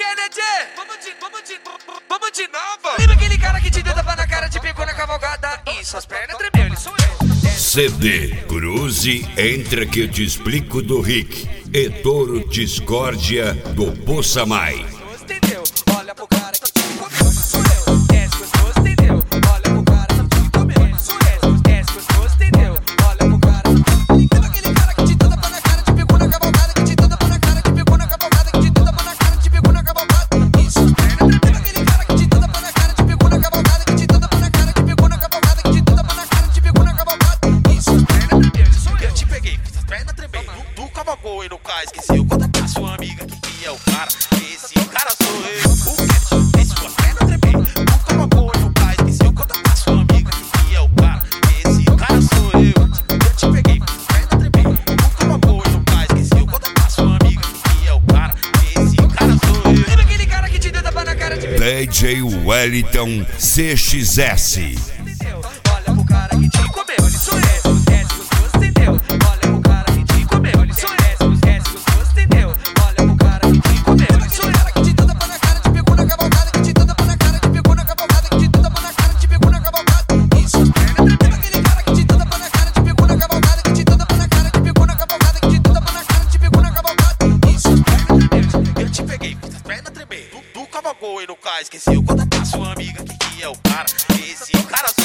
né, Tchê? Vamos de novo. Lembra aquele cara que te deu tapa na cara, te pegou na cavalgada e suas pernas tremeu, ele sou eu. CD Cruze Entra que eu te explico do Rick e Toro Discórdia do Poçamai. Entendeu? Olha pro cara que te comeu, sou eu. Desce gostoso, entendeu? Olha pro cara que te comeu, sou eu. Desce gostoso, entendeu? Olha pro cara. Lembra aquele cara que te deu tapa na cara, te pegou na cavalgada, que te deu tapa na cara, te pegou na cavalgada, que te deu tapa na cara, te pegou na cavalgada. Isso, lembra aquele cara que te deu tapa na cara, te pegou na cavalgada, que te deu tapa na cara, te pegou na cavalgada, que te deu tapa na cara, te pegou na cavalgada. Isso, Eu te peguei, fiz as pernas tremer. Tu cavalgou e no cais, esqueceu. Conta pra sua amiga que é o cara. Esse cara sou eu. O que? Fez suas pernas tremer. Tu cavalgou e no cais, esqueceu. Conta pra sua amiga que é o cara. Esse cara sou eu. Eu te peguei, fiz as pernas tremer. Tu cavalgou e no cais, esqueceu. Conta pra sua amiga que é o cara. Esse cara sou eu. lembra aquele cara que te deu tapa na cara, te pegou. DJ Wellington CXS. Entendeu? Olha pro cara que te comeu, ele sou eu. Desce gostoso, entendeu? Olha pro cara que te comeu, ele sou eu. Desce gostoso, entendeu? Olha pro cara que te comeu, ele sou eu. Que te deu tapa na cara, te pegou na cavalgada, que te deu tapa na cara, te pegou na cavalgada, que te deu tapa na cara, te pegou na cavalgada. Isso, lembra aquele cara que te deu tapa na cara, te pegou na cavalgada, que te deu tapa na cara, te pegou na cavalgada, que te deu tapa na cara, te pegou na cavalgada. Isso, Eu te peguei, fiz as pernas tremer. Tu cavalgou e no cais, esqueceu. Conta pra sua amiga que é o cara. Esse cara